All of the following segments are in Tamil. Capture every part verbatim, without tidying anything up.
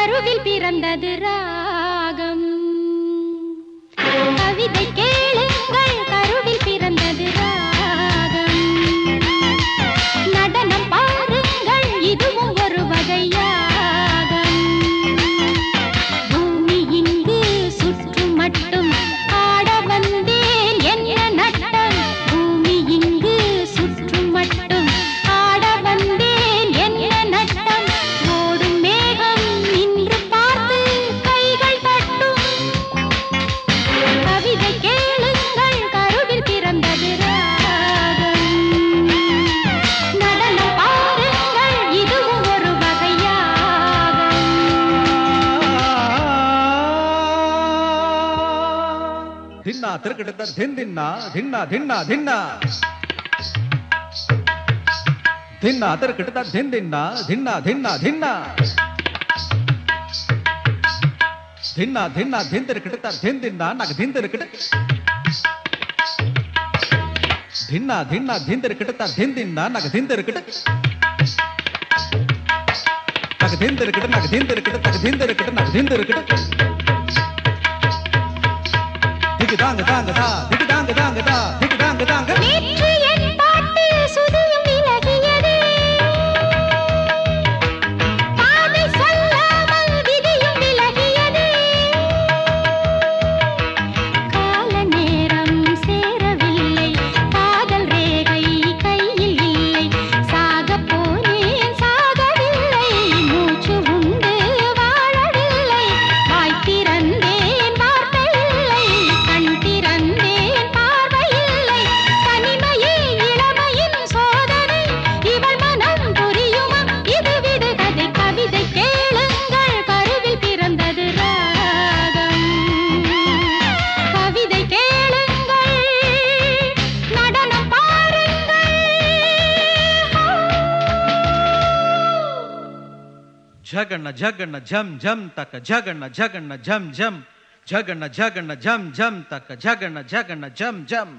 கருவில் பிறந்தது ராகம். கவிதை கேளுங்கள், கருவில் பிறந்தது ராகம். நடனம் பாருங்கள், இதுவும் ஒரு வகையாகம். பூமி இங்கு சுற்று மட்டும் ஆட வந்தேன் என்ன நட்டம். பூமி இங்கு சுற்று மட்டும் ஆட வந்தேன் என்ன நட்டம். ஓடும் மேகம் நின்று பார்த்து கைகள் தட்டும். கவிதை கேளுங்கள், கருவில் பிறந்தது ராகம். நடனம் பாருங்கள், இதுவும் ஒரு வகையாகம். தின்னா திருக்கிட்ட தின்னா தின்னா தின்னா தின்னா தின்னா திருக்கிட்ட தின்னா தின்னா தின்னா தின்னா தின்னா தின்னா திந்திருக்கிட்ட திந்தின்னா నాకు திந்திருக்கிட்ட தின்னா தின்னா திந்திருக்கிட்ட திந்தின்னா నాకు திந்திருக்கிட்ட నాకు திந்திருக்கிட்ட నాకు திந்திருக்கிட்ட నాకు திந்திருக்கிட்ட నాకు திந்திருக்கிட்ட திக்கு தாங்க தாங்க தா திக்கு தாங்க தாங்க தா திக்கு தாங்க தாங்க. நேற்று என் பாட்டு சுதியும் விலகியதே. பாதை சொல்லாமல் விதியும் விலகியதே. கால நேரம் சேரவில்லை, காதல் ரேகை கையில் இல்லை. சாகப் போனேன் சாகவில்லை, மூச்சு உண்டு வாழவில்லை. வாய் திறந்தேன் வார்த்தை இல்லை, கண் திறந்தேன் பார்வை இல்லை. தனிமையே இளமையின் சோதனை, இவள் மனம் புரியுமா இது விடுகதை. கவிதை கேளுங்கள், கருவில் பிறந்தது ராகம். கவிதை கேளுங்கள், நடனம் பாருங்கள். ஜகண்ண ஜகண்ண ஜம் ஜம் தக்க ஜகண்ண ஜகண்ண ஜம் ஜம் ஜகண்ண ஜகண்ண ஜம் ஜம் தக்க ஜகண்ண ஜகண்ண ஜம் ஜம்.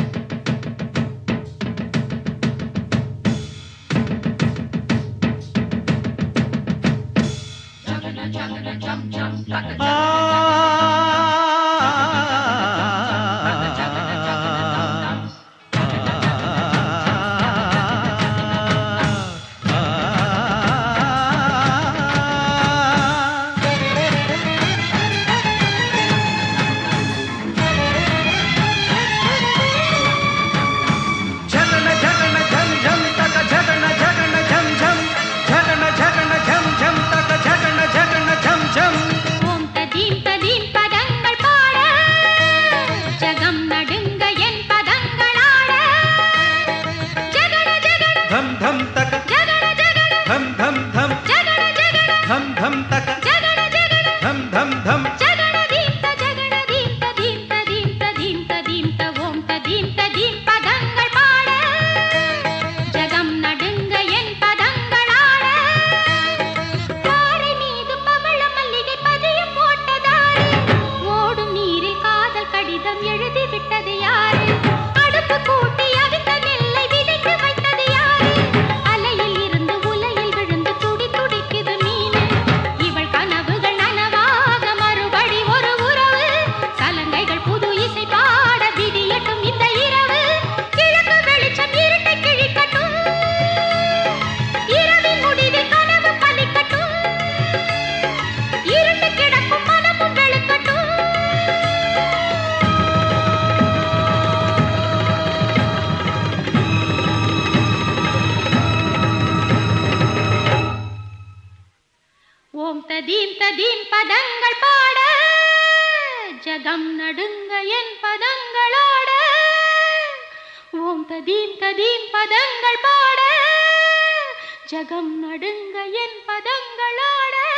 ஓம் ததீம் ததீம் பதங்கள் பாட, ஜகம் நடுங்க என் பதங்கள் ஆட. ஜகட ஜகட தம் தம் தக்க ஜகட ஜகட தம் தம் தம் ஜகட ஜகட தம் தம் தக்க ஜகட ஜகட தம் தம் தம். ஜகட தீம் த ஜகட தீம் த தீம் த தீம் த தீம் த தீம் த ஓம் ததீம் ததீம் பதங்கள் பாட, ஜகம் நடுங்க என் பதங்கள் ஆட. பாறை மீது பவள மல்லிகை பதியம் போட்டதாரு, ஓடும் நீரில் காதல் கடிதம் எழுதி விட்டது யாரு. அடுப்பு கூட்டி அவித்த நெல்லை விதைத்து வைத்தது யாரு. அலையில் இருந்து உலையில் விழுந்து துடி துடிக்குது மீனு. இவள் கனவுகள் நனவாக மறுபடி ஒரு உறவு. சலங்கைகள் புது இசை பாட விடியட்டும் இந்த இரவு. கிழக்கு வெளிச்சம் இருட்டை கிழிக்கட்டும், இரவின் முடிவில் கனவு பலிக்கட்டும். இருண்டு கிடக்கும் மனமும் வெளுக்கட்டும். ஓம் ததீம் ததீம் பதங்கள் பாட, ஜகம் நடுங்க என் பதங்களோட. ஓம் ததீம் ததீம் பதங்கள் பாட, ஜகம் நடுங்க என் பதங்களோட.